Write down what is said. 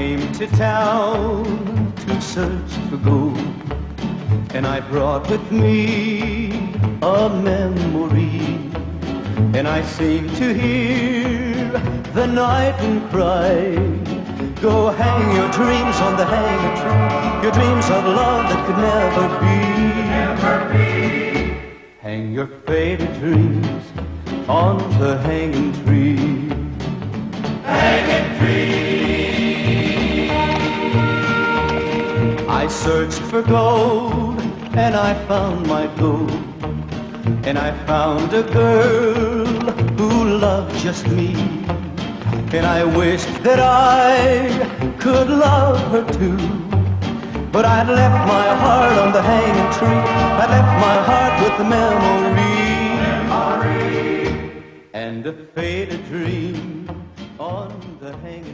came to town to search for gold, and I brought with me a memory, and I seem to hear the nightingale cry, go hang your dreams on the hanging tree, your dreams of love that could never be. Hang your faded dreams on the hanging tree. Hanging tree. I searched for gold and I found my gold, and I found a girl who loved just me, and I wished that I could love her too. But I'd left my heart on the hanging tree, I'd left my heart with the memory, and a faded dream on the hanging tree.